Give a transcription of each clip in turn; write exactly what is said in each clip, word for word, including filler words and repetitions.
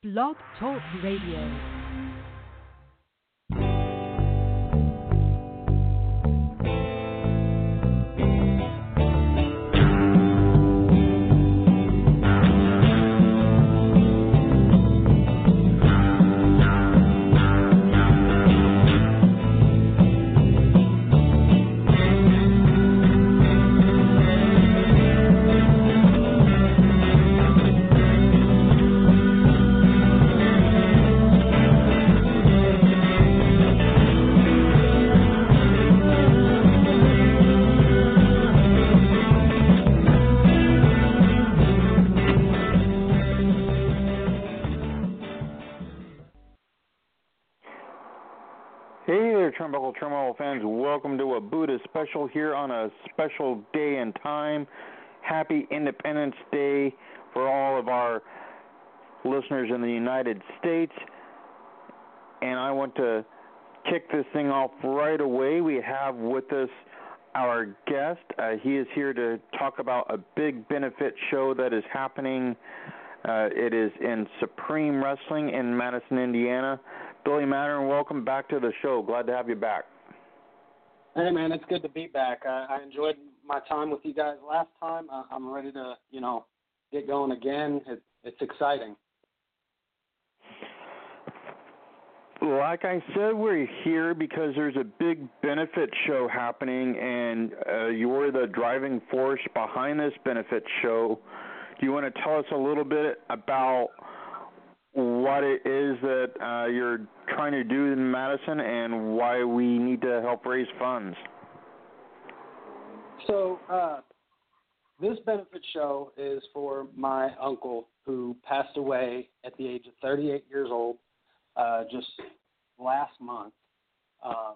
Blog Talk Radio. Turnbuckle Turmoil fans, welcome to a Buddha special here on a special day and time. Happy Independence Day for all of our listeners in the United States. And I want to kick this thing off right away. We have with us our guest. Uh, he is here to talk about a big benefit show that is happening. Uh, it is in Supreme Wrestling in Madison, Indiana. Billy Mattern, welcome back to the show. Glad to have you back. Hey, man, it's good to be back. I, I enjoyed my time with you guys last time. I, I'm ready to, you know, get going again. It, it's exciting. Like I said, we're here because there's a big benefit show happening, and uh, you're the driving force behind this benefit show. Do you want to tell us a little bit about what it is that uh, you're trying to do in Madison and why we need to help raise funds? So uh, this benefit show is for my uncle who passed away at the age of thirty-eight years old uh, just last month. Um,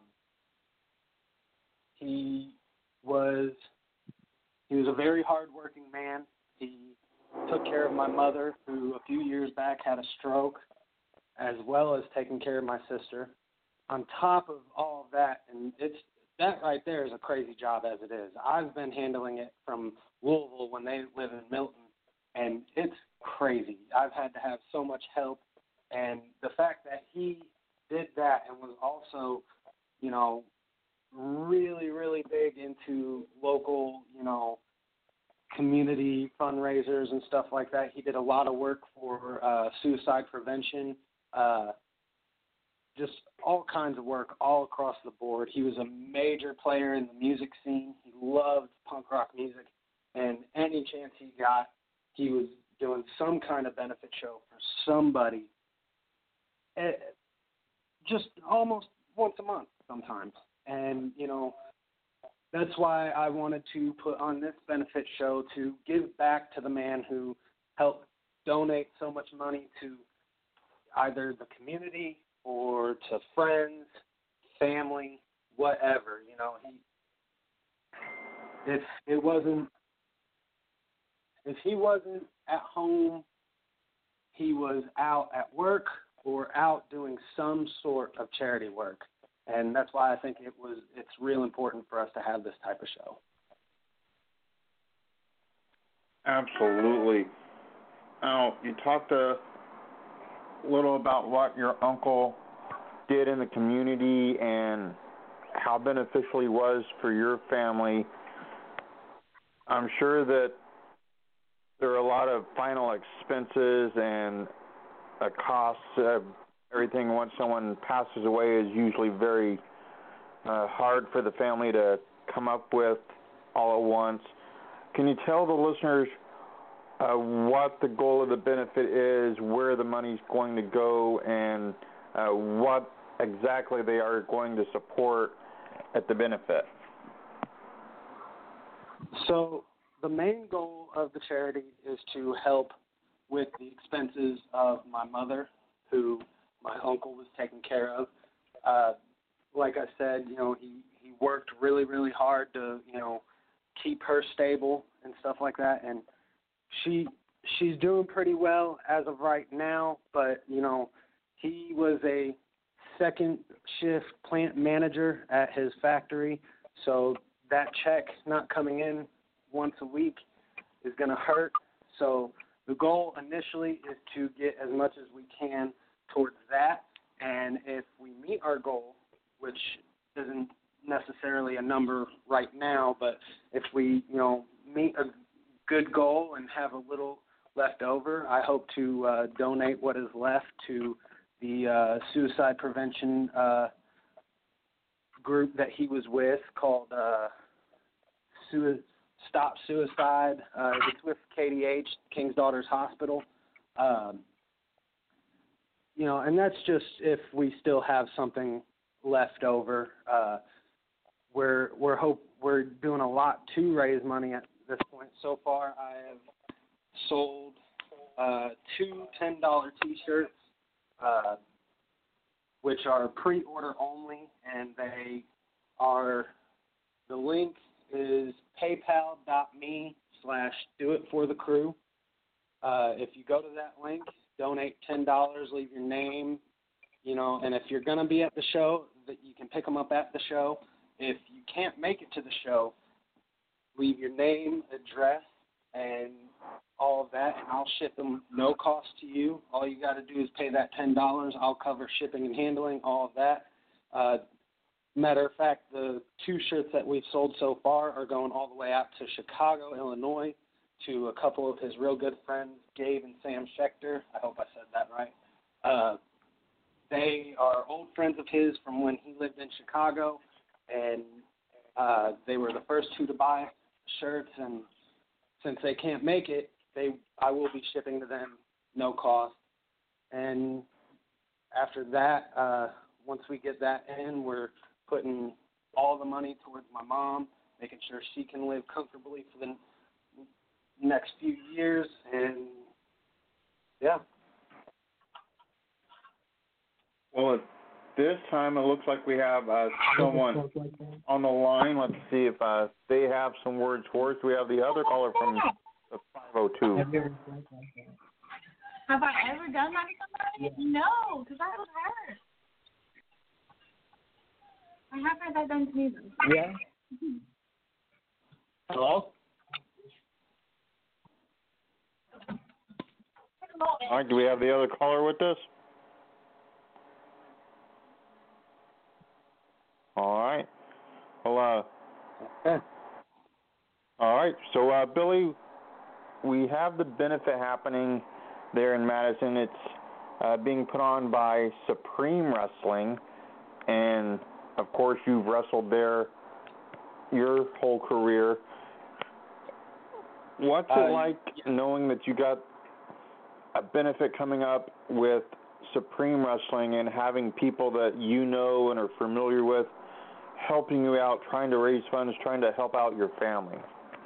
he was he was a very hardworking man. He took care of my mother, who a few years back had a stroke, as well as taking care of my sister. On top of all of that, and it's that right there is a crazy job as it is. I've been handling it from Louisville when they live in Milton, and it's crazy. I've had to have so much help, and the fact that he did that and was also, you know, really, really big into local, you know, community fundraisers and stuff like that. He did a lot of work for uh, suicide prevention, uh, just all kinds of work all across the board. He was a major player in the music scene. He loved punk rock music, and any chance he got, he was doing some kind of benefit show for somebody, uh, just almost once a month sometimes. And, you know, that's why I wanted to put on this benefit show to give back to the man who helped donate so much money to either the community or to friends, family, whatever. You know, he if it wasn't if he wasn't at home, he was out at work or out doing some sort of charity work. And that's why I think it was it's real important for us to have this type of show. Absolutely. Now, you talked a little about what your uncle did in the community and how beneficial he was for your family. I'm sure that there are a lot of final expenses and uh, costs of everything once someone passes away is usually very uh, hard for the family to come up with all at once. Can you tell the listeners uh, what the goal of the benefit is, where the money's going to go, and uh, what exactly they are going to support at the benefit? So the main goal of the charity is to help with the expenses of my mother, who my uncle was taking care of. Uh, like I said, you know, he, he worked really, really hard to, you know, keep her stable and stuff like that. And she she's doing pretty well as of right now, but, you know, he was a second shift plant manager at his factory, so that check not coming in once a week is going to hurt. So the goal initially is to get as much as we can towards that. And if we meet our goal, which isn't necessarily a number right now, but if we, you know, meet a good goal and have a little left over, I hope to uh, donate what is left to the uh, suicide prevention uh, group that he was with called uh, Sui- Stop Suicide. Uh, it's with K D H, King's Daughters Hospital. Um, you know, and that's just if we still have something left over. Uh, we're we're hope we're doing a lot to raise money at this point. So far, I have sold uh, two ten dollar T-shirts, uh, which are pre-order only, and they are, the link is paypal.me slash do it for the crew. Uh, if you go to that link, donate ten dollars, leave your name, you know, and if you're going to be at the show, that you can pick them up at the show. If you can't make it to the show, leave your name, address, and all of that, and I'll ship them no cost to you. All you got to do is pay that ten dollars. I'll cover shipping and handling, all of that. Uh, matter of fact, the two shirts that we've sold so far are going all the way out to Chicago, Illinois, to a couple of his real good friends, Gabe and Sam Schechter. I hope I said that right. Uh, they are old friends of his from when he lived in Chicago, and uh, they were the first two to buy shirts, and since they can't make it, they I will be shipping to them no cost. And after that, uh, once we get that in, we're putting all the money towards my mom, making sure she can live comfortably for the next few years, and yeah. Well, at this time, it looks like we have uh, someone on the line. Let's see if uh, they have some words for us. We have the other caller from the five oh two. Have I ever done that to somebody? Yeah. No, because I was hurt. I have had that done to me, though. Yeah. Hello? All right, do we have the other caller with us? All right. Well, uh, okay. All right. So, uh, Billy, we have the benefit happening there in Madison. It's uh, being put on by Supreme Wrestling, and of course, you've wrestled there your whole career. What's it uh, like yeah. knowing that you got a benefit coming up with Supreme Wrestling and having people that you know and are familiar with helping you out, trying to raise funds, trying to help out your family?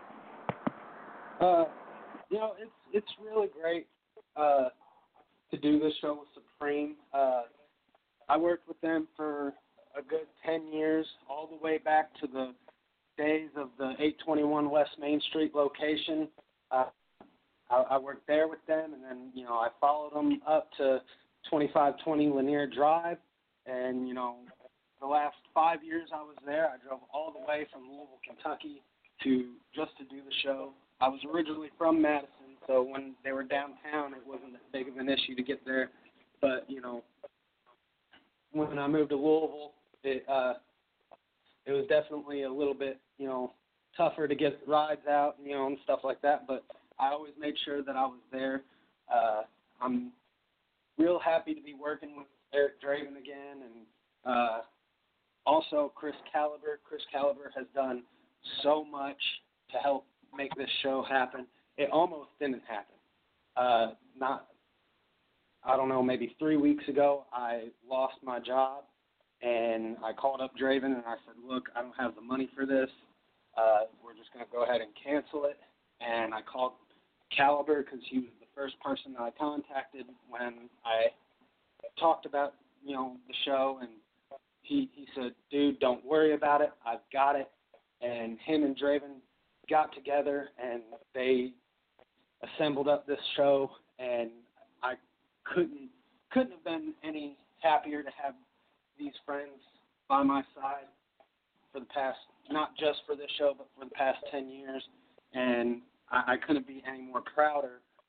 Uh, you know, it's it's really great uh, to do this show with Supreme. Uh, I worked with them for a good ten years, all the way back to the days of the eight twenty-one West Main Street location. Uh, I, I worked there with them, and then, you know, I followed them up to twenty-five twenty Lanier Drive, and, you know, the last five years I was there, I drove all the way from Louisville, Kentucky, to just to do the show. I was originally from Madison, so when they were downtown, it wasn't that big of an issue to get there. But, you know, when I moved to Louisville, it uh, it was definitely a little bit, you know, tougher to get rides out, you know, and stuff like that. But I always made sure that I was there. Uh, I'm real happy to be working with Eric Draven again, and uh, also Chris Caliber. Chris Caliber has done so much to help make this show happen. It almost didn't happen. Uh, not, I don't know, maybe three weeks ago, I lost my job, and I called up Draven, and I said, look, I don't have the money for this. Uh, we're just going to go ahead and cancel it. And I called Caliber because he was the first person that I contacted when I talked about, you know, the show, and he, he said, dude, don't worry about it. I've got it. And him and Draven got together, and they assembled up this show, and I couldn't couldn't have been any happier to have these friends by my side for the past, not just for this show, but for the past ten years. And I, I couldn't be any more prouder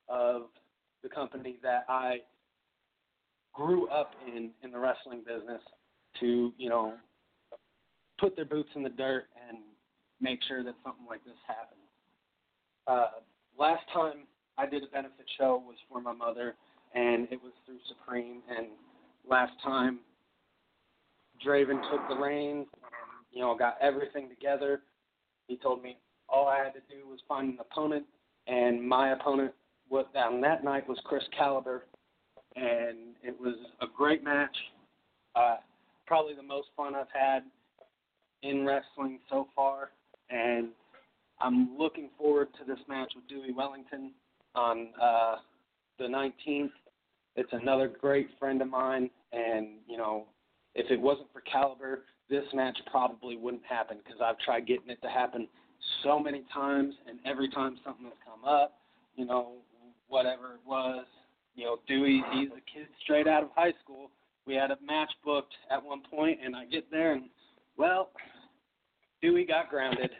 of the company that I grew up in, in the wrestling business to, you know, put their boots in the dirt and make sure that something like this happens. Uh, last time I did a benefit show was for my mother, and it was through Supreme. And last time, Draven took the reins and, you know, got everything together. He told me all I had to do was find an opponent, and my opponent was, on that night was Chris Caliber, and it was a great match. Uh, probably the most fun I've had in wrestling so far, and I'm looking forward to this match with Dewey Wellington on uh, the nineteenth. It's another great friend of mine, and, you know, if it wasn't for Caliber, this match probably wouldn't happen because I've tried getting it to happen so many times, and every time something has come up, you know, whatever it was, you know, Dewey, he's a kid straight out of high school. We had a match booked at one point, and I get there, and, well, Dewey got grounded.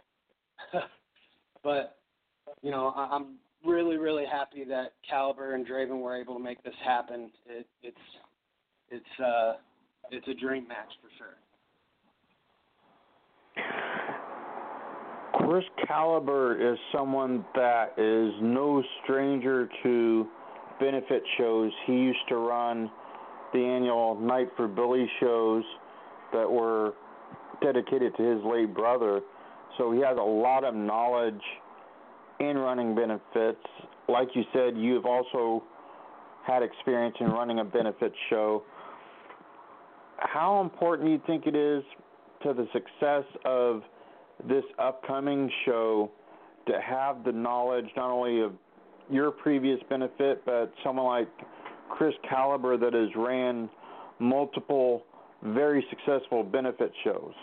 But, you know, I- I'm really, really happy that Caliber and Draven were able to make this happen. It, it's it's uh, it's a dream match for sure. Chris Caliber is someone that is no stranger to benefit shows. He used to run the annual Night for Billy shows that were dedicated to his late brother. So he has a lot of knowledge in running benefits. Like you said, you've also had experience in running a benefit show. How important do you think it is to the success of this upcoming show to have the knowledge not only of your previous benefit, but someone like Chris Caliber that has ran multiple very successful benefit shows?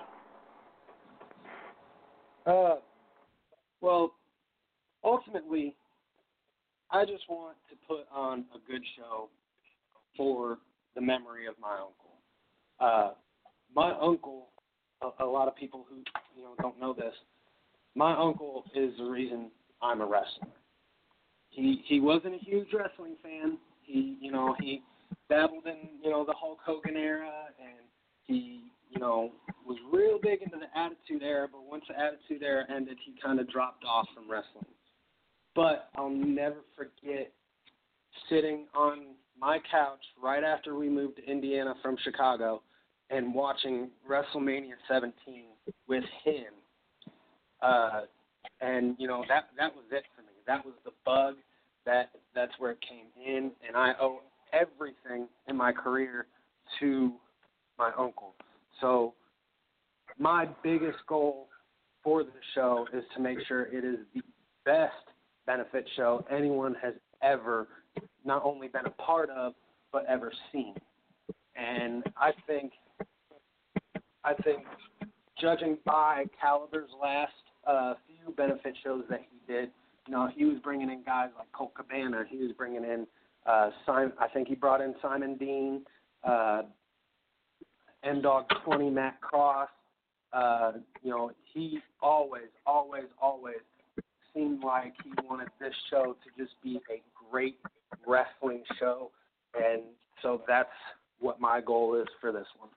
Uh, well, ultimately, I just want to put on a good show for the memory of my uncle. Uh, my uncle, a, a lot of people who you know don't know this, my uncle is the reason I'm a wrestler. He he wasn't a huge wrestling fan. He you know he dabbled in you know the Hulk Hogan era, and he you know was real big into the Attitude Era. But once the Attitude Era ended, he kind of dropped off from wrestling. But I'll never forget sitting on my couch right after we moved to Indiana from Chicago and watching WrestleMania seventeen with him. Uh, and, you know, that that was it for me. That was the bug. That That's where it came in. And I owe everything in my career to my uncle. So my biggest goal for the show is to make sure it is the best benefit show anyone has ever not only been a part of, but ever seen. And I think, I think, judging by Caliber's last uh, few benefit shows that he did, you know, he was bringing in guys like Colt Cabana. He was bringing in uh, Simon. I think he brought in Simon Dean, uh, M-Dog twenty, Matt Cross. Uh, you know, he always, always, always seemed like he wanted this show to just be a great wrestling show, and so that's what my goal is for this one.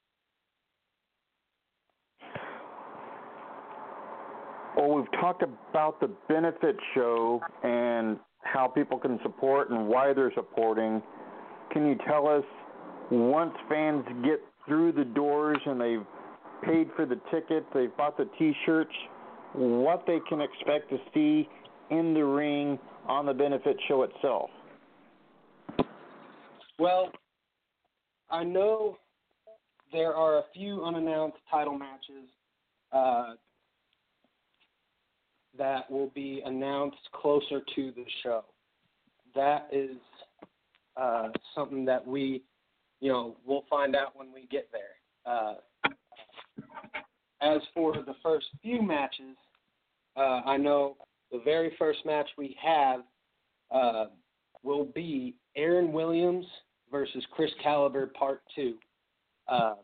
Well, we've talked about the benefit show and how people can support and why they're supporting. Can you tell us, once fans get through the doors and they've paid for the tickets, they've bought the T-shirts, what they can expect to see in the ring on the benefit show itself? Well, I know there are a few unannounced title matches uh, that will be announced closer to the show. That is uh, something that we, you know, we'll find out when we get there. Uh, as for the first few matches, uh, I know the very first match we have uh, will be Aaron Williams versus Chris Caliber Part two. Uh,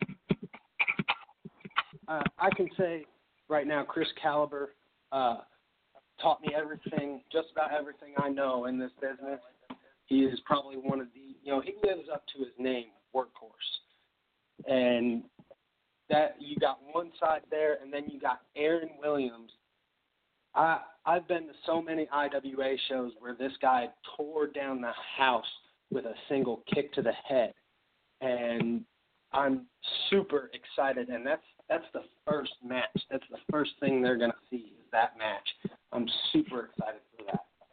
uh, I can say right now, Chris Caliber, uh, taught me everything, just about everything I know in this business. He is probably one of the, you know, he lives up to his name, Workhorse. And that you got one side there, and then you got Aaron Williams. I, I've been to so many I W A shows where this guy tore down the house with a single kick to the head. And I'm super excited, and that's that's the first match. That's the first thing they're going to see is that match. I'm super excited for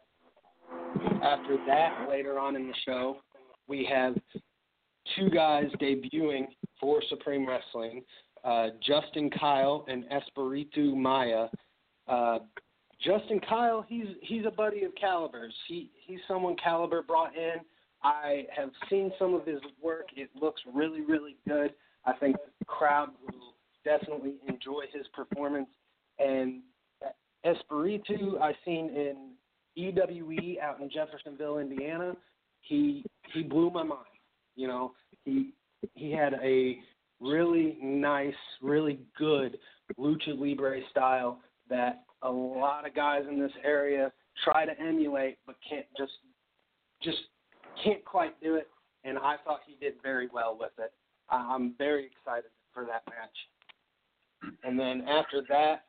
that. After that, later on in the show, we have two guys debuting for Supreme Wrestling, uh, Justin Kyle and Espiritu Maya. Uh, Justin Kyle, he's he's a buddy of Caliber's. He he's someone Caliber brought in. I have seen some of his work. It looks really, really good. I think the crowd will definitely enjoy his performance. And Espiritu, I've seen in E W E out in Jeffersonville, Indiana. He he blew my mind. You know, he he had a really nice, really good lucha libre style that a lot of guys in this area try to emulate, but can't just just can't quite do it. And I thought he did very well with it. I'm very excited for that match. And then after that,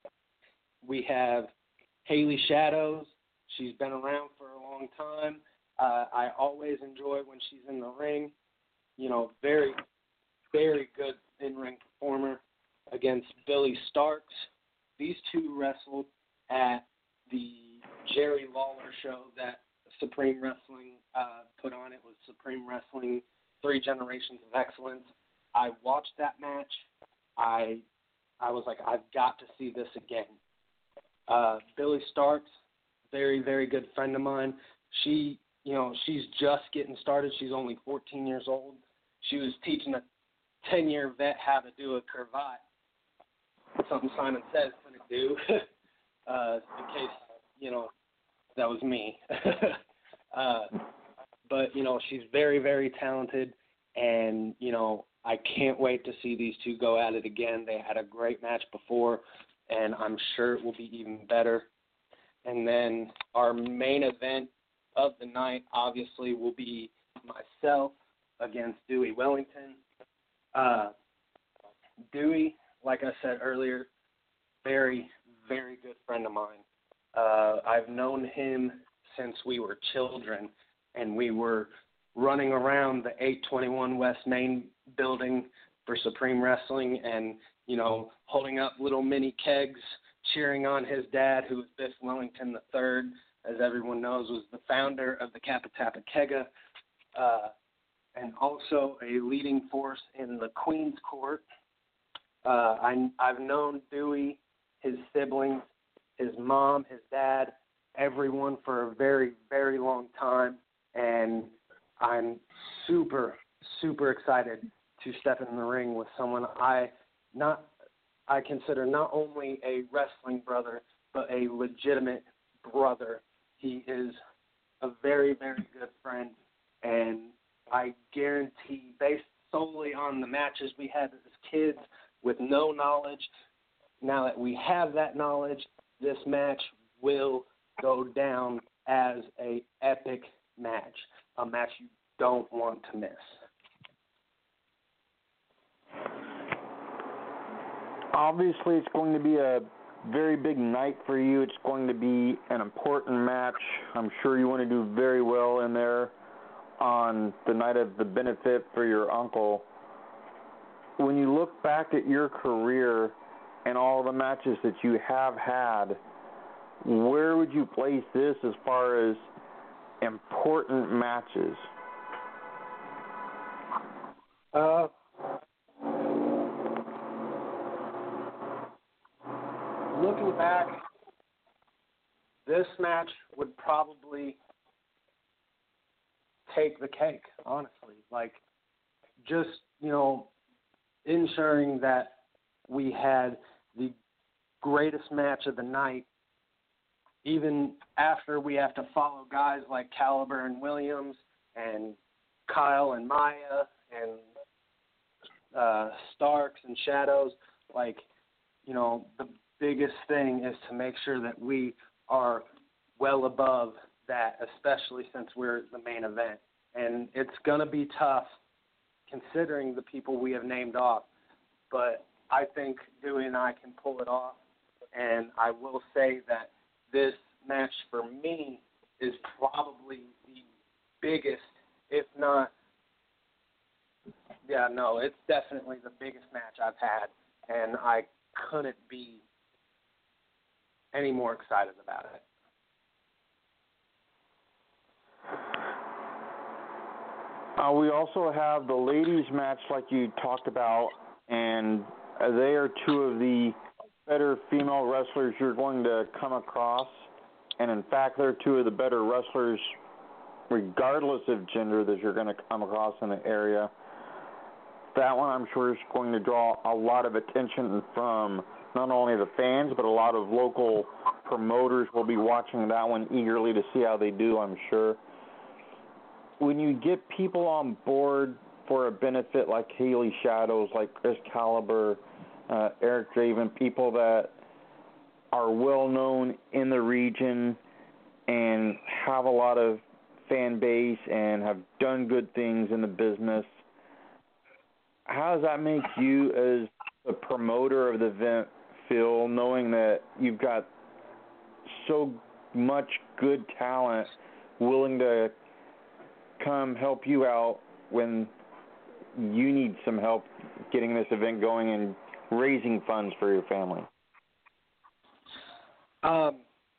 we have Haley Shadows. She's been around for a long time. Uh, I always enjoy when she's in the ring. You know, very, very good in-ring performer against Billy Starks. These two wrestled at the Jerry Lawler show that Supreme Wrestling uh, put on. It was Supreme Wrestling Three Generations of Excellence. I watched that match. I I was like, I've got to see this again. Uh, Billy Starks, very, very good friend of mine. She, you know, she's just getting started. She's only fourteen years old. She was teaching a ten-year vet how to do a cravat. Something Simon Says couldn't do. uh, in case, you know, that was me. uh, but, you know, she's very, very talented. And, you know, I can't wait to see these two go at it again. They had a great match before, and I'm sure it will be even better. And then our main event of the night, obviously, will be myself against Dewey Wellington. Uh, Dewey, like I said earlier, very, very good friend of mine. Uh, I've known him since we were children, and we were running around the eight twenty-one West Main building for Supreme Wrestling and, you know, holding up little mini kegs, cheering on his dad, who was Biff Wellington the third, as everyone knows, was the founder of the Kappa Tappa Kega, uh, and also a leading force in the Queen's Court. Uh, I, I've known Dewey, his siblings, his mom, his dad, everyone for a very, very long time, and I'm super, super excited to step in the ring with someone I not I consider not only a wrestling brother, but a legitimate brother. He is a very, very good friend, and I guarantee, based solely on the matches we had as kids with no knowledge, now that we have that knowledge, this match will go down as a epic match, a match you don't want to miss. Obviously, it's going to be a very big night for you. It's going to be an important match. I'm sure you want to do very well in there on the night of the benefit for your uncle. When you look back at your career and all the matches that you have had, where would you place this as far as important matches? Uh, looking back, this match would probably take the cake, honestly. Like, just, you know, ensuring that we had the greatest match of the night, even after we have to follow guys like Caliber and Williams and Kyle and Maya and uh, Starks and Shadows. Like, you know, the biggest thing is to make sure that we are well above that, especially since we're the main event. And it's going to be tough considering the people we have named off. But I think Dewey and I can pull it off. And I will say that this match for me is probably the biggest, if not, yeah, no, it's definitely the biggest match I've had. And I couldn't be any more excited about it. Uh, we also have the ladies match like you talked about, and they are two of the better female wrestlers you're going to come across. And in fact, they're two of the better wrestlers regardless of gender that you're going to come across in the area. That one I'm sure is going to draw a lot of attention from not only the fans, but a lot of local promoters will be watching that one eagerly to see how they do, I'm sure. When you get people on board for a benefit like Haley Shadows, like Chris Caliber, uh, Eric Draven, people that are well known in the region and have a lot of fan base and have done good things in the business, how does that make you as the promoter of the event feel, knowing that you've got so much good talent willing to come help you out when you need some help getting this event going and raising funds for your family? Um,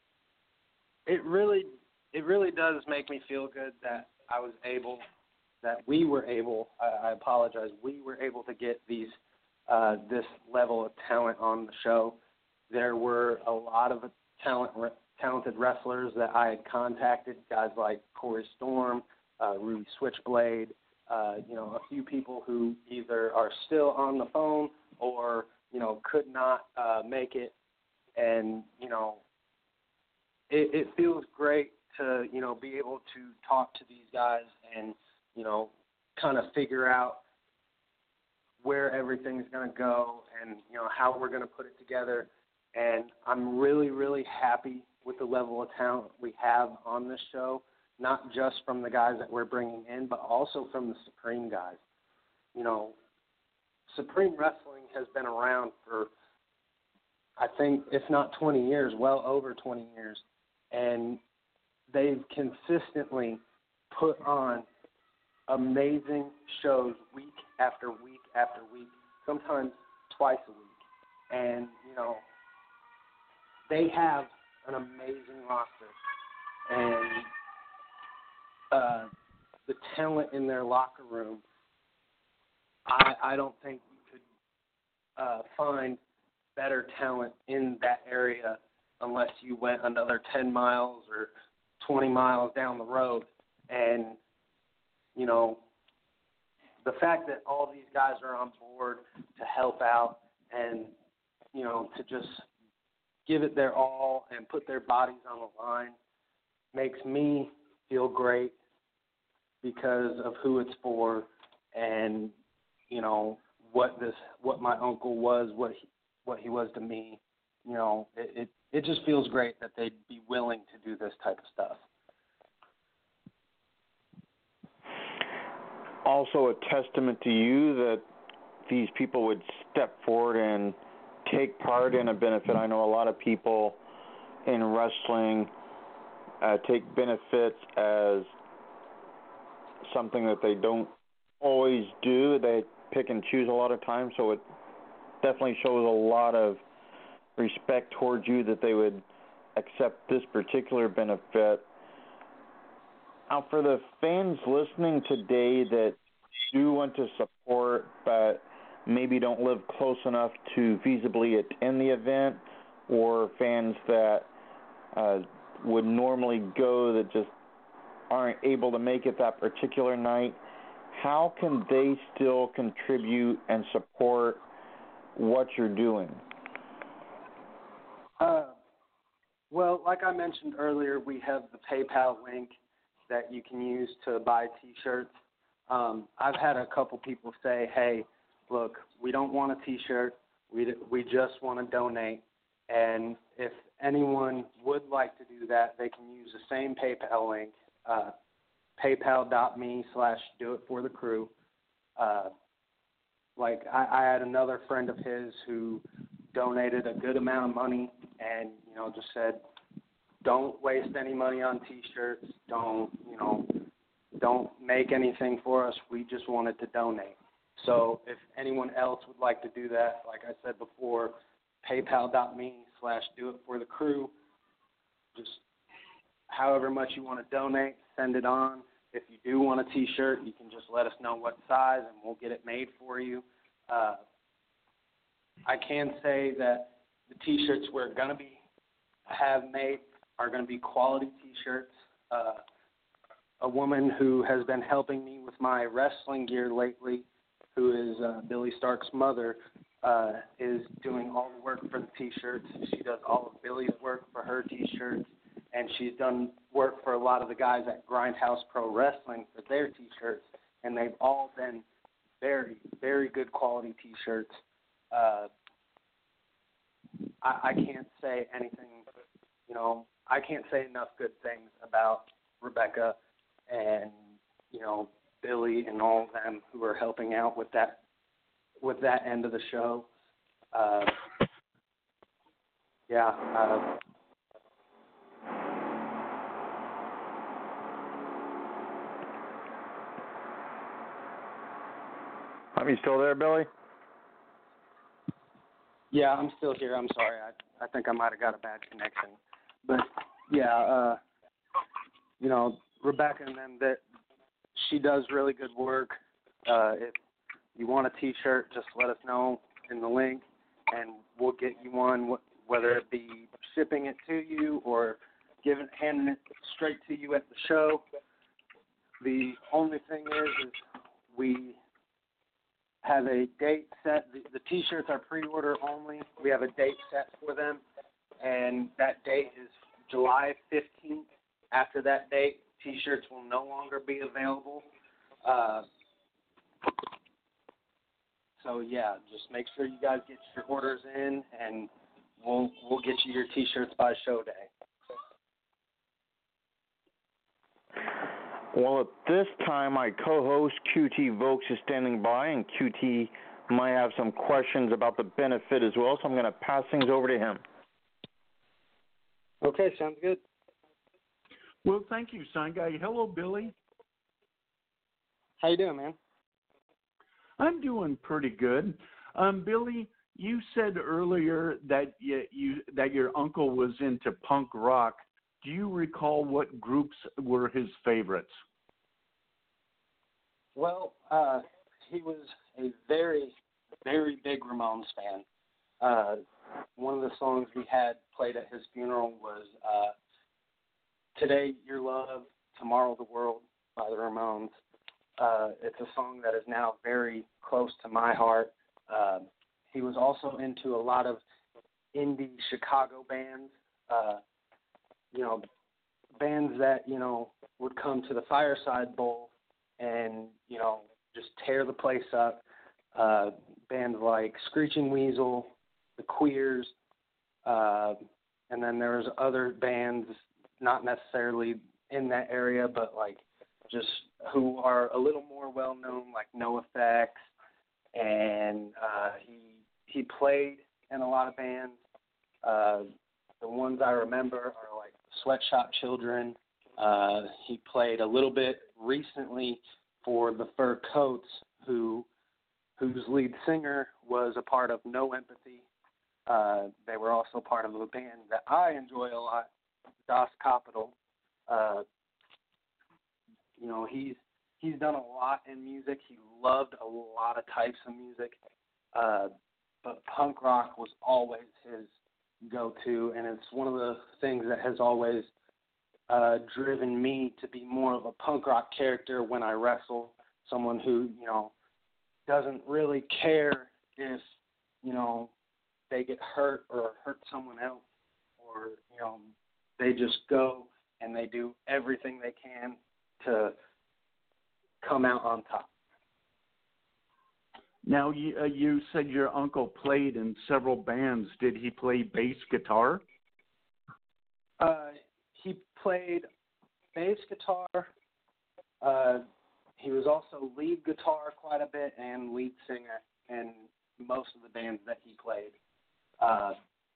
it really, it really does make me feel good that I was able, that we were able. I, I apologize. We were able to get these, uh, this level of talent on the show. There were a lot of talent, talented wrestlers that I had contacted, guys like Corey Storm, uh, Ruby Switchblade, uh, you know, a few people who either are still on the phone or, you know, could not uh, make it. And, you know, it, it feels great to, you know, be able to talk to these guys and, you know, kind of figure out where everything's going to go and, you know, how we're going to put it together. And I'm really, really happy with the level of talent we have on this show, not just from the guys that we're bringing in, but also from the Supreme guys. You know, Supreme Wrestling has been around for, I think, if not twenty years, well over twenty years. And they've consistently put on amazing shows week after week after week, sometimes twice a week. And, you know, they have an amazing roster. And uh, the talent in their locker room, I, I don't think you could uh, find better talent in that area unless you went another ten miles or twenty miles down the road. And, you know, the fact that all these guys are on board to help out and, you know, to just give it their all and put their bodies on the line makes me feel great because of who it's for and, you know, what this, what my uncle was, what he, what he was to me. You know, it, it, it just feels great that they'd be willing to do this type of stuff. Also a testament to you that these people would step forward and take part in a benefit. I know a lot of people in wrestling uh, take benefits as something that they don't always do. They pick and choose a lot of times, so it definitely shows a lot of respect towards you that they would accept this particular benefit. Now, for the fans listening today that do want to support but maybe don't live close enough to feasibly attend the event, or fans that uh, would normally go that just aren't able to make it that particular night, how can they still contribute and support what you're doing? Uh, well, like I mentioned earlier, we have the PayPal link that you can use to buy T-shirts. Um, I've had a couple people say, hey, look, we don't want a T-shirt. We, we just want to donate. And if anyone would like to do that, they can use the same PayPal link, uh, paypal.me slash do it for the crew. Uh, like I, I had another friend of his who donated a good amount of money and, you know, just said, don't waste any money on T-shirts. Don't, you know, don't make anything for us. We just wanted to donate. So if anyone else would like to do that, like I said before, paypal.me slash do it for the crew. Just however much you want to donate, send it on. If you do want a T-shirt, you can just let us know what size and we'll get it made for you. Uh, I can say that the T-shirts we're going to be have made are going to be quality T-shirts. Uh, a woman who has been helping me with my wrestling gear lately, who is uh, Billy Stark's mother, uh, is doing all the work for the T-shirts. She does all of Billy's work for her T-shirts, and she's done work for a lot of the guys at Grindhouse Pro Wrestling for their T-shirts, and they've all been very, very good quality T-shirts. Uh, I, I can't say anything, you know, I can't say enough good things about Rebecca and, you know, Billy and all of them who are helping out with that with that end of the show. Uh, yeah. Uh, Are you still there, Billy? yeah, I'm still here. I'm sorry. I I think I might have got a bad connection. But, yeah, uh, you know, Rebecca and them, that she does really good work. Uh, if you want a T-shirt, just let us know in the link, and we'll get you one, whether it be shipping it to you or giving handing it straight to you at the show. The only thing is, is we have a date set. The, the T-shirts are pre-order only. We have a date set for them, and that date is July fifteenth. After that date, T-shirts will no longer be available. Uh, so yeah, just make sure you guys get your orders in, and we'll we'll get you your T-shirts by show day. Well, at this time, my co-host Q T Vokes is standing by, and Q T might have some questions about the benefit as well, so I'm going to pass things over to him. Okay, sounds good. Well, thank you, Son Guy. Hello, Billy. How you doing, man? I'm doing pretty good. Um, Billy, you said earlier that you, you that your uncle was into punk rock. Do you recall what groups were his favorites? Well, uh, he was a very, very big Ramones fan. Uh, one of the songs we had played at his funeral was uh, Today Your Love, Tomorrow the World by the Ramones. Uh, it's a song that is now very close to my heart. Uh, he was also into a lot of indie Chicago bands, uh, you know, bands that, you know, would come to the Fireside Bowl and, you know, just tear the place up. Uh, bands like Screeching Weasel, The Queers, uh, and then there's other bands, not necessarily in that area, but like just who are a little more well known, like NoFX, and uh, he he played in a lot of bands. Uh, the ones I remember are like Sweatshop Children. Uh, he played a little bit recently for the Fur Coats, who whose lead singer was a part of No Empathy. Uh, they were also part of a band that I enjoy a lot, Das Kapital. Uh, you know, he's he's done a lot in music. He loved a lot of types of music, uh, but punk rock was always his go-to, and it's one of the things that has always uh, driven me to be more of a punk rock character when I wrestle. Someone who, you know, doesn't really care if, you know, they get hurt or hurt someone else, or, you know, they just go and they do everything they can to come out on top. Now, you, uh, you said your uncle played in several bands. Did he play bass guitar? Uh, he played bass guitar. Uh, he was also lead guitar quite a bit and lead singer in most of the bands that he played. Uh,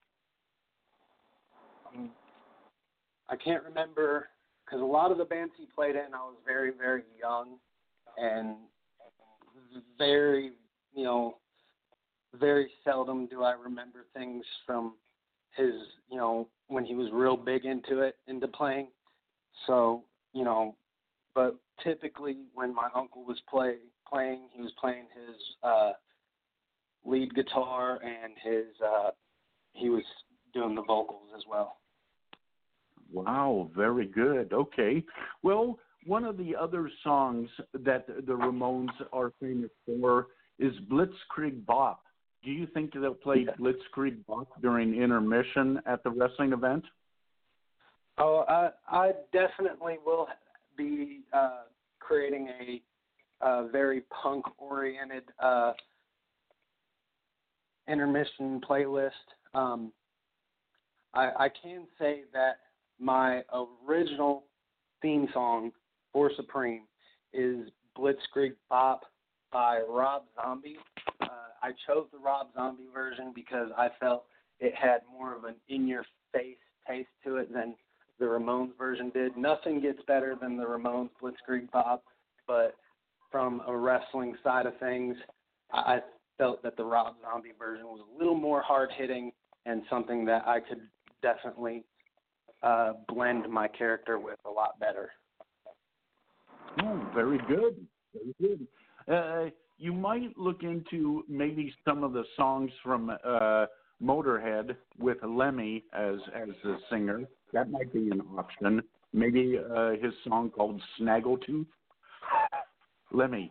I can't remember, because a lot of the bands he played in, I was very, very young and very, you know, very seldom do I remember things from his, you know, when he was real big into it, into playing. So, you know, but typically when my uncle was play, playing, he was playing his uh, lead guitar and his, uh, he was doing the vocals as well. Wow, very good. Okay. Well, one of the other songs that the Ramones are famous for is Blitzkrieg Bop. Do you think they'll play Blitzkrieg Bop during intermission at the wrestling event? Oh, I, I definitely will be uh, creating a, a very punk-oriented uh, intermission playlist. Um, I, I can say that my original theme song for Supreme is Blitzkrieg Bop by Rob Zombie. Uh, I chose the Rob Zombie version because I felt it had more of an in-your-face taste to it than the Ramones version did. Nothing gets better than the Ramones Blitzkrieg Bop, but from a wrestling side of things, I felt that the Rob Zombie version was a little more hard-hitting and something that I could definitely uh, blend my character with a lot better. Oh, very good. Very good. Uh, you might look into maybe some of the songs from uh, Motorhead with Lemmy as as the singer. That might be an option. Maybe uh, his song called Snaggletooth. Lemmy.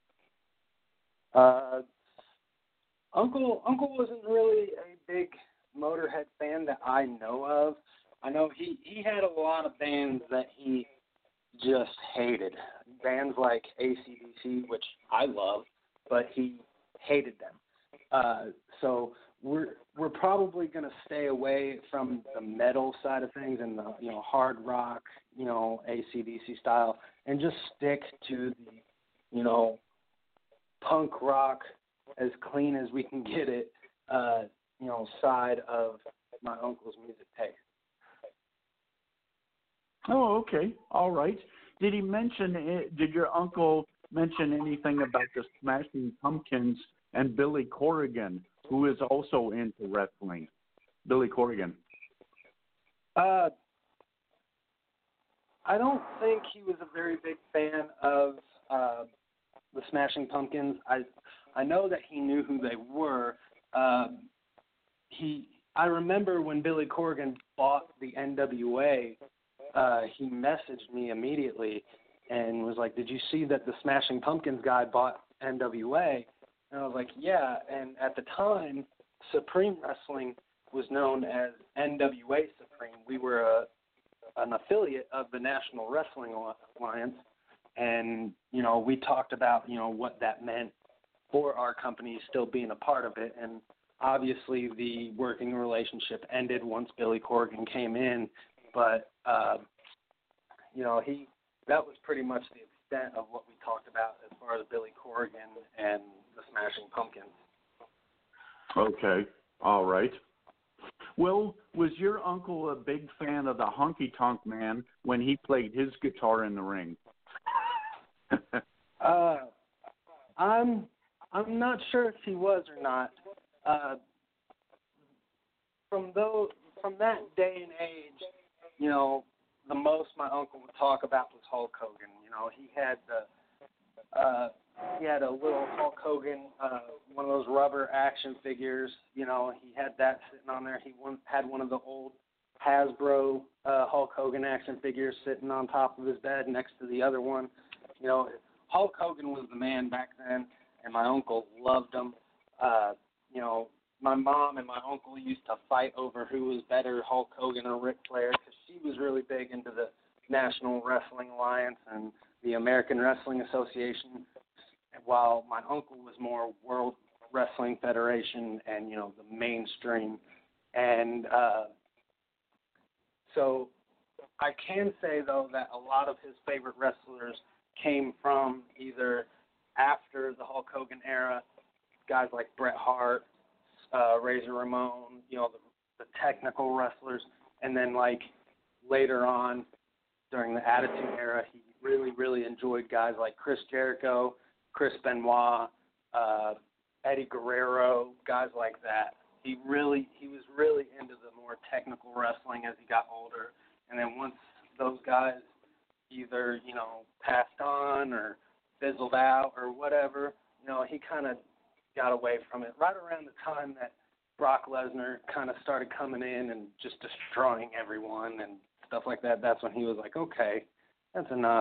Uh, Uncle Uncle wasn't really a big Motorhead fan that I know of. I know he, he had a lot of bands that he just hated. Bands like A C D C, which I love, but he hated them. Uh, so we're we're probably going to stay away from the metal side of things and the you know hard rock, you know A C D C style, and just stick to the you know punk rock as clean as we can get it. Uh, you know side of my uncle's music taste. Oh, okay. All right. Did he mention, did your uncle mention anything about the Smashing Pumpkins and Billy Corrigan, who is also into wrestling? Billy Corrigan. Uh, I don't think he was a very big fan of uh, the Smashing Pumpkins. I I know that he knew who they were. Uh, he I remember when Billy Corrigan bought the N W A. Uh, he messaged me immediately and was like, did you see that the Smashing Pumpkins guy bought N W A? And I was like, yeah. And at the time, Supreme Wrestling was known as N W A Supreme. We were a, an affiliate of the National Wrestling Alliance. And, you know, we talked about, you know, what that meant for our company still being a part of it. And obviously the working relationship ended once Billy Corrigan came in. But, uh, you know, he that was pretty much the extent of what we talked about as far as Billy Corrigan and the Smashing Pumpkins. Okay. All right. Well, was your uncle a big fan of the Honky Tonk Man when he played his guitar in the ring? uh, I'm I'm not sure if he was or not. Uh, from those from that day and age, you know, the most my uncle would talk about was Hulk Hogan. You know, he had the uh, he had a little Hulk Hogan, uh, one of those rubber action figures. You know, he had that sitting on there. He one, had one of the old Hasbro uh, Hulk Hogan action figures sitting on top of his bed next to the other one. You know, Hulk Hogan was the man back then, and my uncle loved him. Uh, you know, my mom and my uncle used to fight over who was better, Hulk Hogan or Ric Flair, because she was really big into the National Wrestling Alliance and the American Wrestling Association, while my uncle was more World Wrestling Federation and, you know, the mainstream. And uh, So I can say, though, that a lot of his favorite wrestlers came from either after the Hulk Hogan era, guys like Bret Hart, uh, Razor Ramon, you know, the, the technical wrestlers, and then like later on during the Attitude Era, he really, really enjoyed guys like Chris Jericho, Chris Benoit, uh, Eddie Guerrero, guys like that. He really, he was really into the more technical wrestling as he got older. And then once those guys either, you know, passed on or fizzled out or whatever, you know, he kind of got away from it. Right around the time that Brock Lesnar kind of started coming in and just destroying everyone and stuff like that, that's when he was like, okay, that's enough.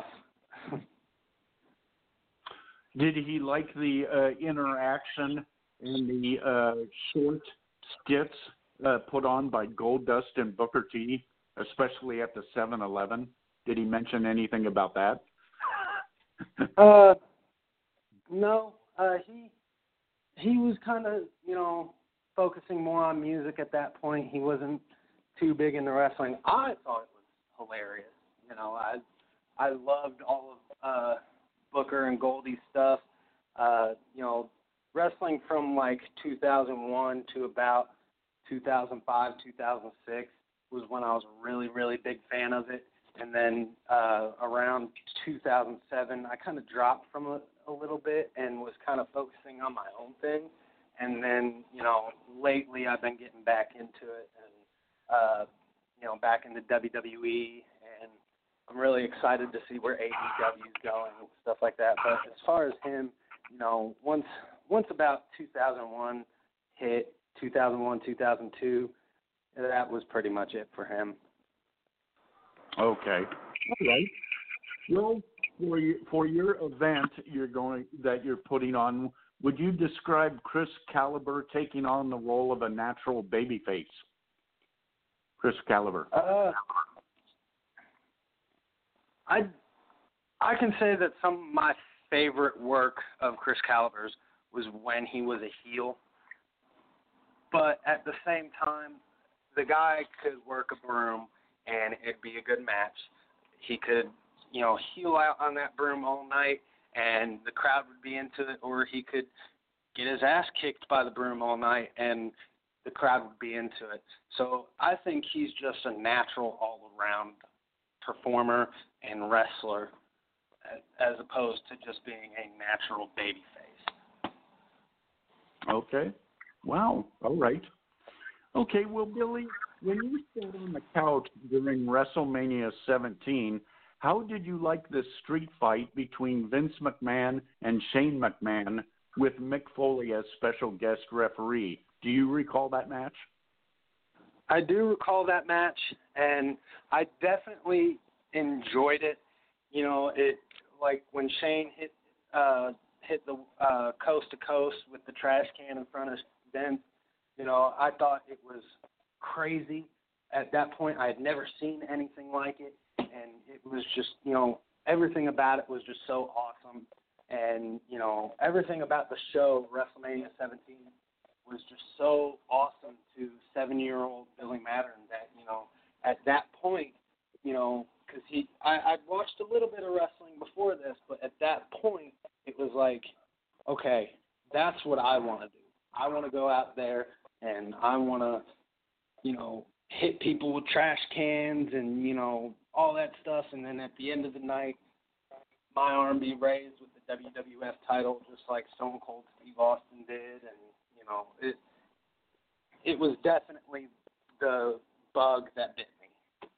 Did he like the uh, interaction and the uh, short skits uh, put on by Goldust and Booker T, especially at the seven eleven? Did he mention anything about that? uh, no. Uh, he he was kind of, you know, focusing more on music at that point. He wasn't too big into wrestling. I thought it was hilarious. You know, I I loved all of uh, Booker and Goldie's stuff. Uh, you know, wrestling from like two thousand one to about two thousand five, two thousand six was when I was a really, really big fan of it. And then uh, around two thousand seven, I kind of dropped from it a little bit and was kind of focusing on my own thing. And then, you know, lately I've been getting back into it and, uh, you know, back into W W E. And I'm really excited to see where A E W is going and stuff like that. But as far as him, you know, once once about two thousand one hit, two thousand one, two thousand two, that was pretty much it for him. Okay. All right. Well, for your, for your event you're going that you're putting on, would you describe Chris Caliber taking on the role of a natural babyface? Chris Caliber. Uh, I I can say that some of my favorite work of Chris Caliber's was when he was a heel. But at the same time, the guy could work a broom and it'd be a good match. He could, you know, heel out on that broom all night and the crowd would be into it, or he could get his ass kicked by the broom all night and the crowd would be into it. So I think he's just a natural all-around performer and wrestler as opposed to just being a natural babyface. Okay. Wow. All right. Okay, well, Billy, when you sat on the couch during WrestleMania seventeen, how did you like the street fight between Vince McMahon and Shane McMahon with Mick Foley as special guest referee? Do you recall that match? I do recall that match, and I definitely enjoyed it. You know, it like when Shane hit uh, hit the uh, coast to coast with the trash can in front of Vince. You know, I thought it was crazy. At that point, I had never seen anything like it, and it was just, you know, everything about it was just so awesome. And, you know, everything about the show, WrestleMania seventeen, was just so awesome to seven-year-old Billy Mattern that, you know, at that point, you know, because he, I, I'd watched a little bit of wrestling before this, but at that point, it was like, okay, that's what I want to do. I want to go out there and I want to, you know, hit people with trash cans and, you know, all that stuff. And then at the end of the night, my arm be raised with the W W F title, just like Stone Cold Steve Austin did. And, you know, it it was definitely the bug that bit me.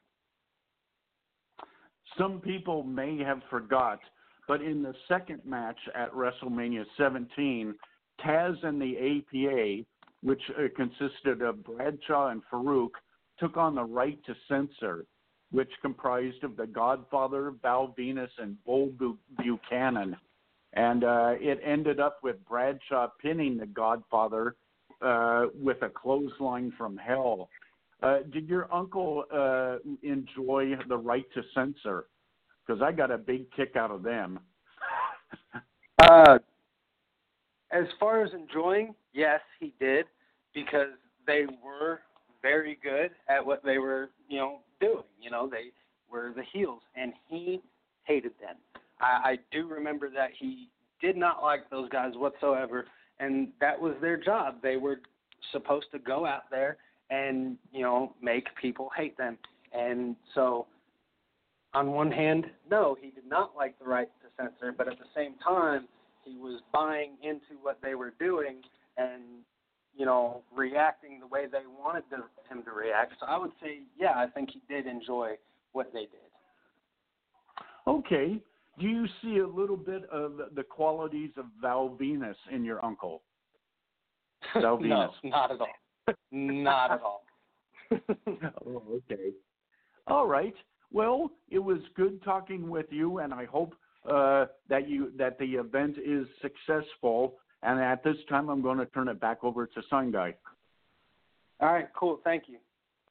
Some people may have forgot, but in the second match at WrestleMania seventeen, Taz and the A P A, which uh, consisted of Bradshaw and Farouk, took on the Right to Censor, which comprised of the Godfather, Val Venus, and Bull Bu- Buchanan. And uh, it ended up with Bradshaw pinning the Godfather uh, with a clothesline from hell. Uh, did your uncle uh, enjoy the Right to Censor? Because I got a big kick out of them. uh, as far as enjoying, yes, he did, because they were very good at what they were, you know, doing. You know, they were the heels, and he hated them. I, I do remember that he did not like those guys whatsoever, and that was their job. They were supposed to go out there and, you know, make people hate them. And so on one hand, no, he did not like the right to censor, but at the same time, he was buying into what they were doing and, you know, reacting the way they wanted to, him to react. So I would say, yeah, I think he did enjoy what they did. Okay. Do you see a little bit of the qualities of Val Venus in your uncle? Val Venus. No, not at all. Not at all. Oh, okay. All right. Well, it was good talking with you, and I hope uh, that you that the event is successful. And at this time, I'm going to turn it back over to Sign Guy. All right, cool. Thank you.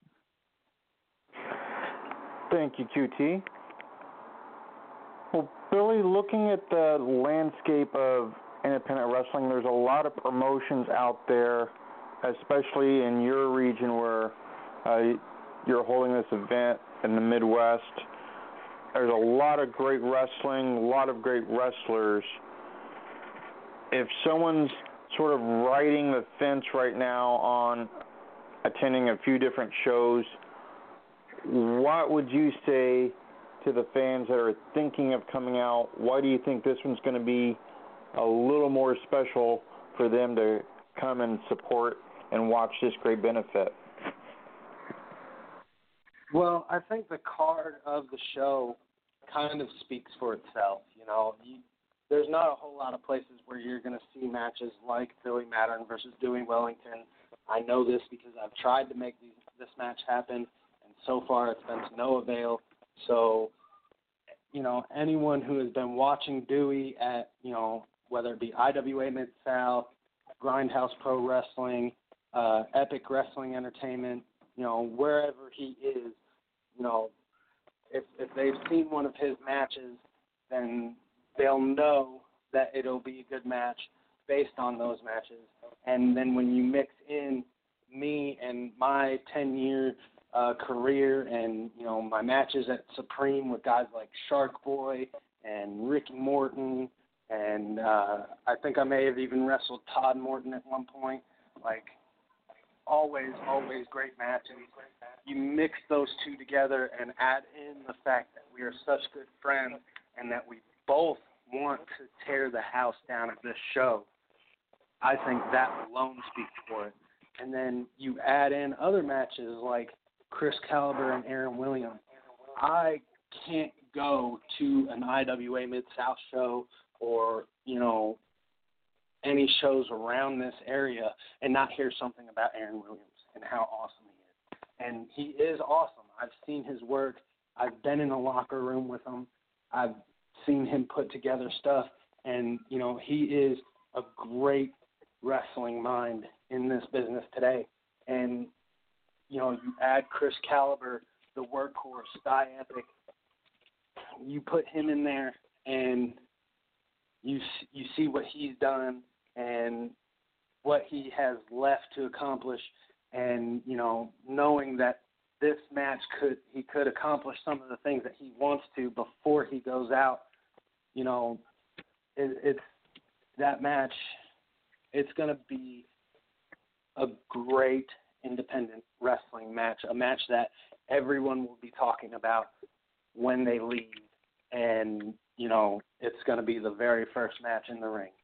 Thank you, Q T. Well, Billy, looking at the landscape of independent wrestling, there's a lot of promotions out there, especially in your region where uh, you're holding this event in the Midwest. There's a lot of great wrestling, a lot of great wrestlers. If someone's sort of riding the fence right now on attending a few different shows, what would you say to the fans that are thinking of coming out? Why do you think this one's going to be a little more special for them to come and support and watch this great benefit? Well, I think the card of the show kind of speaks for itself. You know, you, there's not a whole lot of places where you're going to see matches like Billy Mattern versus Dewey Wellington. I know this because I've tried to make these, this match happen, and so far it's been to no avail. So, you know, anyone who has been watching Dewey at, you know, whether it be I W A Mid-South, Grindhouse Pro Wrestling, uh, Epic Wrestling Entertainment, you know, wherever he is, you know, if if they've seen one of his matches, then they'll know that it'll be a good match based on those matches. And then when you mix in me and my ten-year uh, career and, you know, my matches at Supreme with guys like Shark Boy and Ricky Morton, and uh, I think I may have even wrestled Todd Morton at one point, like, always, always great matches. You mix those two together and add in the fact that we are such good friends and that we both want to tear the house down at this show. I think that alone speaks for it. And then you add in other matches like Chris Caliber and Aaron Williams. I can't go to an I W A Mid-South show or, you know, any shows around this area and not hear something about Aaron Williams and how awesome he is. And he is awesome. I've seen his work. I've been in a locker room with him. I've seen him put together stuff. And, you know, he is a great wrestling mind in this business today. And, you know, you add Chris Caliber, the workhorse, Sky Epic, you put him in there and you you see what he's done and what he has left to accomplish, and, you know, knowing that this match could he could accomplish some of the things that he wants to before he goes out, you know, it, it's that match. It's going to be a great independent wrestling match, a match that everyone will be talking about when they leave, and, you know, it's going to be the very first match in the ring.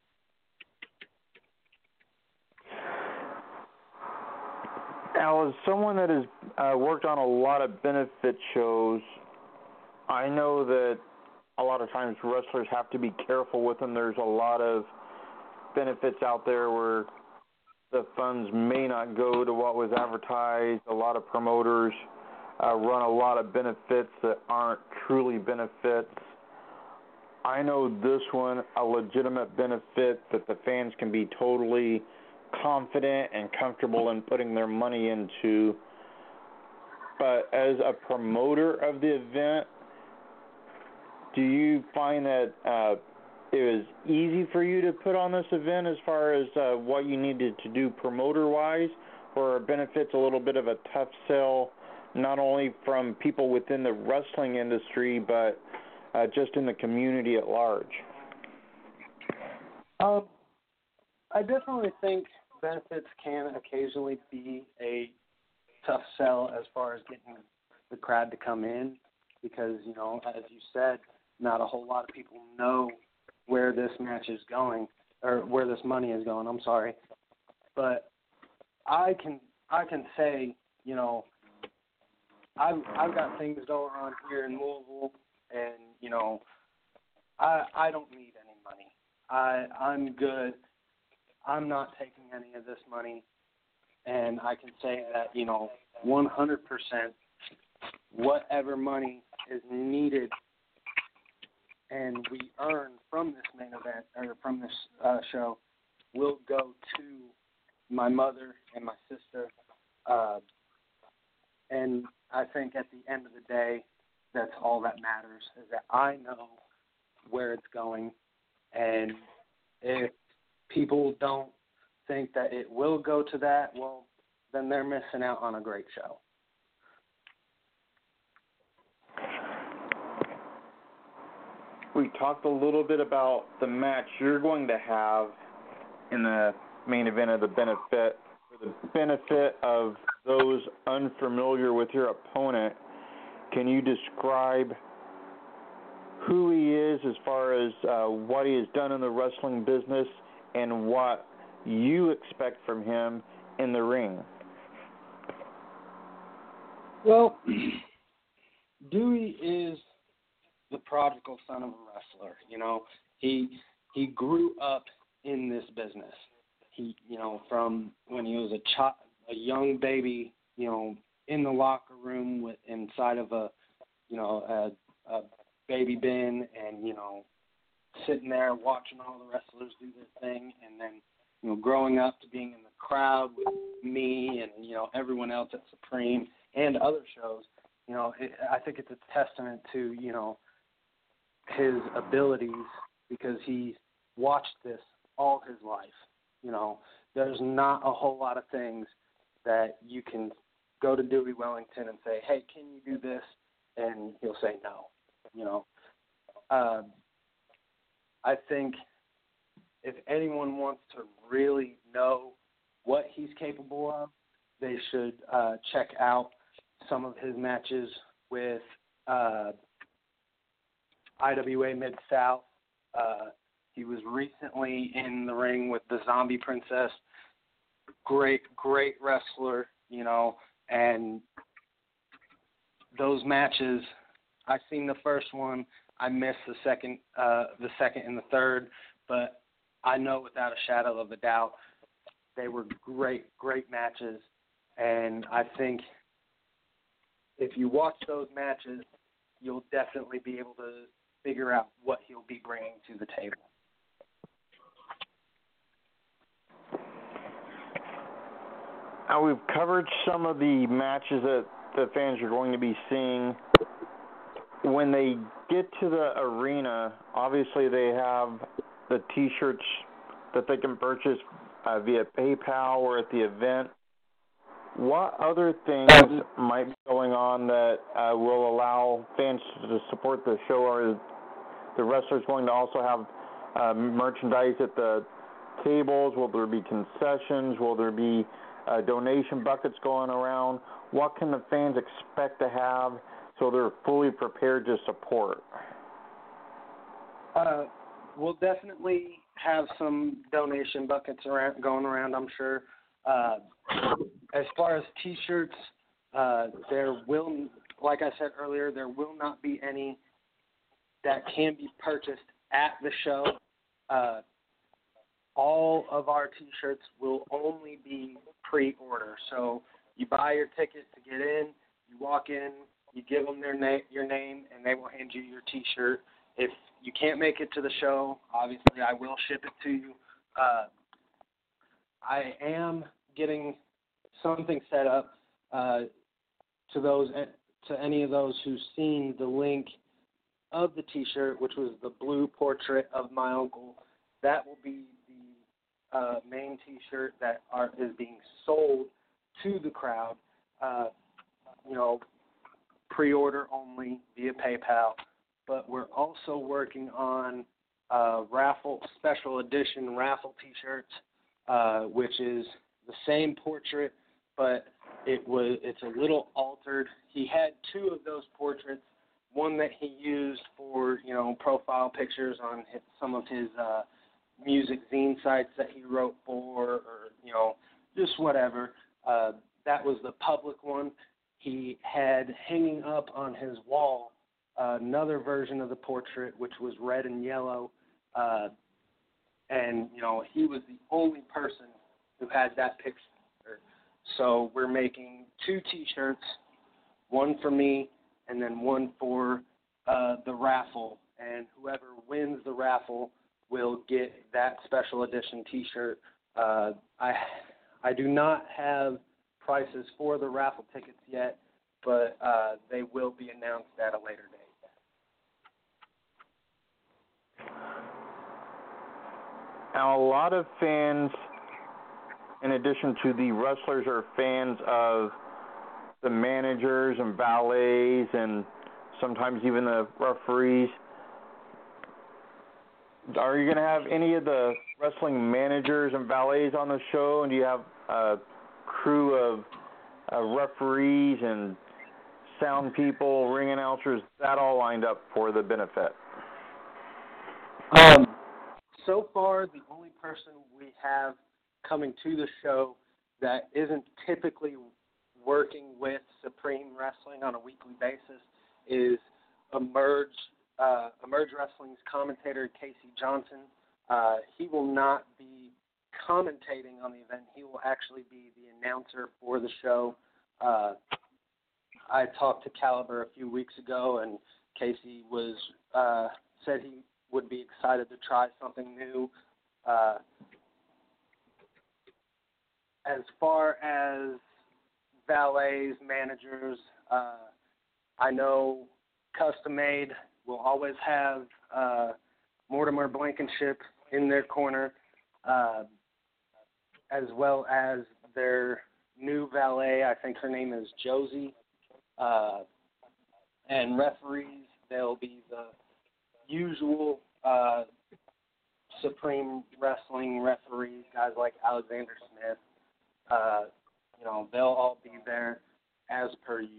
Now, as someone that has uh, worked on a lot of benefit shows, I know that a lot of times wrestlers have to be careful with them. There's a lot of benefits out there where the funds may not go to what was advertised. A lot of promoters uh, run a lot of benefits that aren't truly benefits. I know this one, a legitimate benefit that the fans can be totally confident and comfortable in putting their money into. But as a promoter of the event, do you find that uh, it was easy for you to put on this event as far as uh, what you needed to do promoter-wise, for benefits a little bit of a tough sell, not only from people within the wrestling industry, but uh, just in the community at large? Um, I definitely think benefits can occasionally be a tough sell as far as getting the crowd to come in because, you know, as you said, not a whole lot of people know where this match is going or where this money is going. I'm sorry. But I can I can say, you know, I've, I've got things going on here in Louisville, and, you know, I I don't need any money. I, I'm good. I'm not taking any of this money, and I can say that, you know, one hundred percent whatever money is needed and we earn from this main event or from this uh, show will go to my mother and my sister. Uh, and I think at the end of the day, that's all that matters, is that I know where it's going. And if people don't think that it will go to that, well, then they're missing out on a great show. We talked a little bit about the match you're going to have in the main event of the benefit. For the benefit of those unfamiliar with your opponent, can you describe who he is as far as uh, what he has done in the wrestling business and what you expect from him in the ring? Well, Dewey is the prodigal son of a wrestler. You know, he he grew up in this business. He, you know, from when he was a child, a young baby, you know, in the locker room with inside of a, you know, a, a baby bin, and you know, sitting there watching all the wrestlers do their thing, and then, you know, growing up to being in the crowd with me and, you know, everyone else at Supreme and other shows. You know, it, I think it's a testament to, you know, his abilities, because he's watched this all his life. You know, there's not a whole lot of things that you can go to Dewey Wellington and say, hey, can you do this? And he'll say no. You know, uh, I think if anyone wants to really know what he's capable of, they should uh, check out some of his matches with uh, I W A Mid-South. Uh, he was recently in the ring with the Zombie Princess. Great, great wrestler, you know, and those matches, I've seen the first one. I missed the second, uh, the second and the third, but I know without a shadow of a doubt they were great, great matches. And I think if you watch those matches, you'll definitely be able to figure out what he'll be bringing to the table. Now, we've covered some of the matches that the fans are going to be seeing. When they get to the arena, obviously they have the T-shirts that they can purchase uh, via PayPal or at the event. What other things might be going on that uh, will allow fans to support the show? Are the wrestlers going to also have uh, merchandise at the tables? Will there be concessions? Will there be uh, donation buckets going around? What can the fans expect to have so they're fully prepared to support? Uh, we'll definitely have some donation buckets around, going around, I'm sure. Uh, as far as T-shirts, uh, there will, like I said earlier, there will not be any that can be purchased at the show. Uh, all of our T-shirts will only be pre-order. So you buy your ticket to get in, you walk in, you give them their na- your name, and they will hand you your T-shirt. If you can't make it to the show, obviously I will ship it to you. Uh, I am getting something set up uh, to those to any of those who've seen the link of the T-shirt, which was the blue portrait of my uncle. That will be the uh, main T-shirt that are, is being sold to the crowd. Uh, you know, pre-order only via PayPal. But we're also working on uh, raffle special edition raffle T-shirts, uh, which is the same portrait, but it was it's a little altered. He had two of those portraits, one that he used for you know profile pictures on his, some of his uh, music zine sites that he wrote for, or you know just whatever. Uh, that was the public one. He had hanging up on his wall uh, another version of the portrait, which was red and yellow, uh, and you know he was the only person who had that picture. So we're making two T-shirts, one for me and then one for uh, the raffle, and whoever wins the raffle will get that special edition T-shirt. Uh, I I do not have prices for the raffle tickets yet, but uh, they will be announced at a later date. Now, a lot of fans, in addition to the wrestlers, are fans of the managers and valets and sometimes even the referees. Are you going to have any of the wrestling managers and valets on the show? And do you have a crew of uh, referees and sound people, ring announcers, that all lined up for the benefit? Um, so far, the only person we have coming to the show that isn't typically working with Supreme Wrestling on a weekly basis is Emerge uh, Emerge Wrestling's commentator, Casey Johnson. Uh, he will not be commentating on the event. He will actually be the announcer for the show. Uh, I talked to Caliber a few weeks ago, and Casey was uh, said he would be excited to try something new. Uh, as far as valets, managers, uh, I know Custom Made will always have uh, Mortimer Blankenship in their corner, uh, as well as their new valet. I think her name is Josie. Uh, and referees, they'll be the usual uh, Supreme Wrestling referees, guys like Alexander Smith. Uh, you know, they'll all be there as per usual.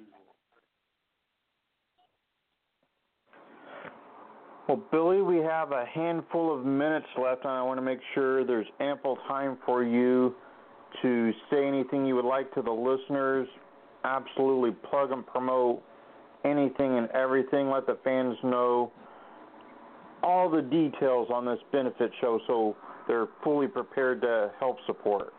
Well, Billy, we have a handful of minutes left, and I want to make sure there's ample time for you to say anything you would like to the listeners. Absolutely plug and promote anything and everything. Let the fans know all the details on this benefit show so they're fully prepared to help support.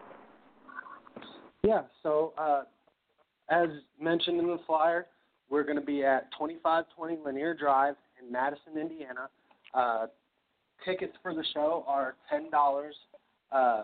Yeah, so uh, as mentioned in the flyer, we're going to be at twenty-five twenty Lanier Drive in Madison, Indiana. Uh, tickets for the show are ten dollars. Uh,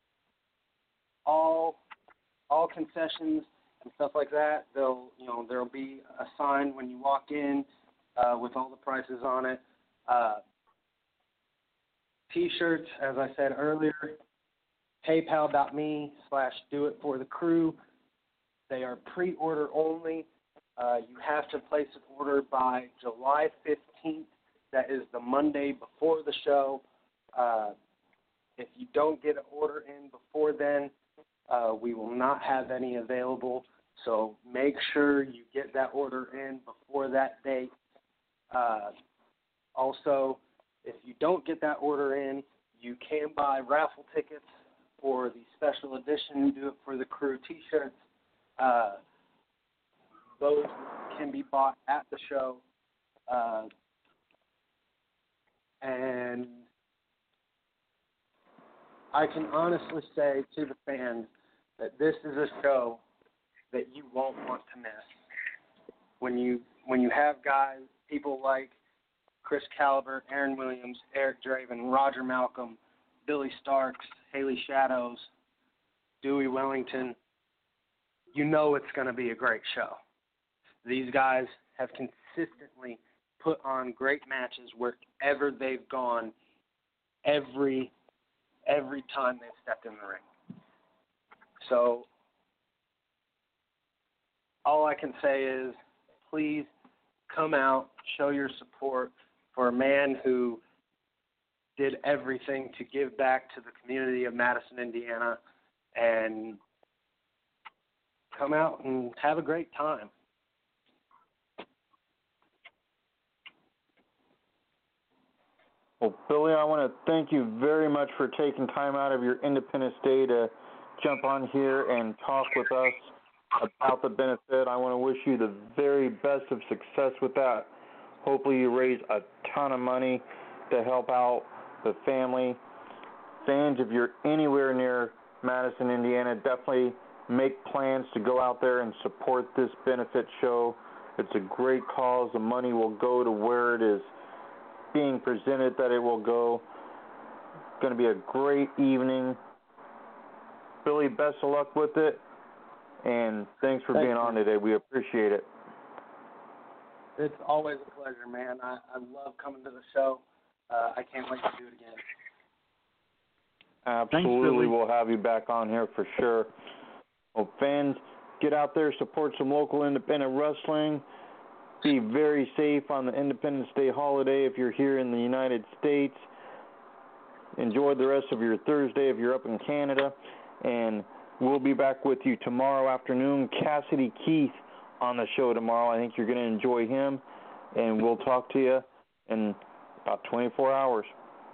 all all concessions and stuff like that, they'll you know there'll be a sign when you walk in uh, with all the prices on it. Uh, T-shirts, as I said earlier, PayPal.me slash do it for the crew. They are pre-order only. Uh, you have to place an order by July fifteenth. That is the Monday before the show. Uh, if you don't get an order in before then, uh, we will not have any available. So make sure you get that order in before that date. Uh, also, if you don't get that order in, you can buy raffle tickets for the special edition Do It For The Crew T-shirts. Uh, those can be bought at the show. Uh, and I can honestly say to the fans that this is a show that you won't want to miss. When you when you have guys, people like Chris Caliber, Aaron Williams, Eric Draven, Roger Malcolm, Billy Starks, Haley Shadows, Dewey Wellington, you know it's going to be a great show. These guys have consistently put on great matches wherever they've gone every every time they've stepped in the ring. So all I can say is please come out, show your support for a man who did everything to give back to the community of Madison, Indiana, and come out and have a great time. Well, Billy, I want to thank you very much for taking time out of your Independence Day to jump on here and talk with us about the benefit. I want to wish you the very best of success with that. Hopefully you raise a ton of money to help out the family. Fans, if you're anywhere near Madison, Indiana, definitely make plans to go out there and support this benefit show. It's a great cause. The money will go to where it is being presented that it will go. It's going to be a great evening. Billy, best of luck with it, and thanks for Thank being you. on today. We appreciate it. It's always a pleasure, man. I, I love coming to the show. Uh, I can't wait to do it again. Absolutely, we'll have you back on here for sure. Well, fans, get out there, support some local independent wrestling. Be very safe on the Independence Day holiday if you're here in the United States. Enjoy the rest of your Thursday if you're up in Canada. And we'll be back with you tomorrow afternoon. Cassidy Keith on the show tomorrow. I think you're going to enjoy him. And we'll talk to you in about twenty-four hours.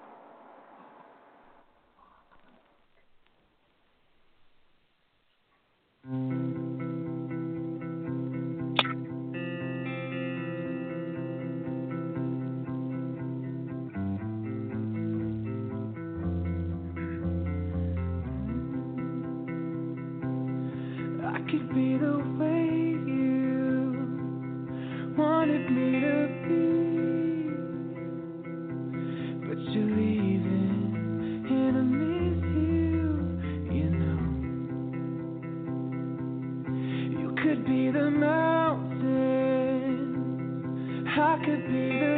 I could be the way you wanted me to be, but you're leaving and I miss you, you know. You could be the mountain, I could be the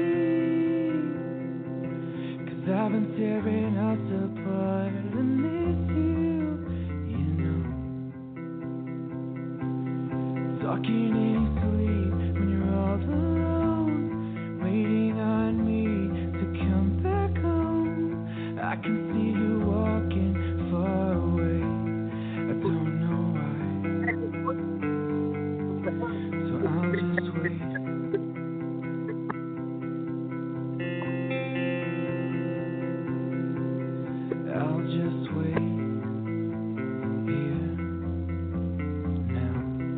sea, 'cause I've been tearing us apart and miss you, you know. Talking in sleep when you're all alone, waiting on me to come back home. I can see you walking far away. I don't know why, so I'll just wait. I'll just wait here now.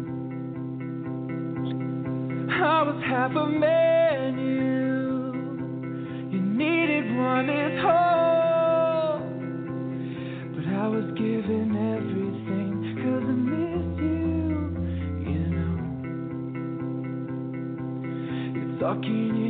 I was half a man, you You needed one is whole, but I was given everything 'cause I miss you, you know. You're talking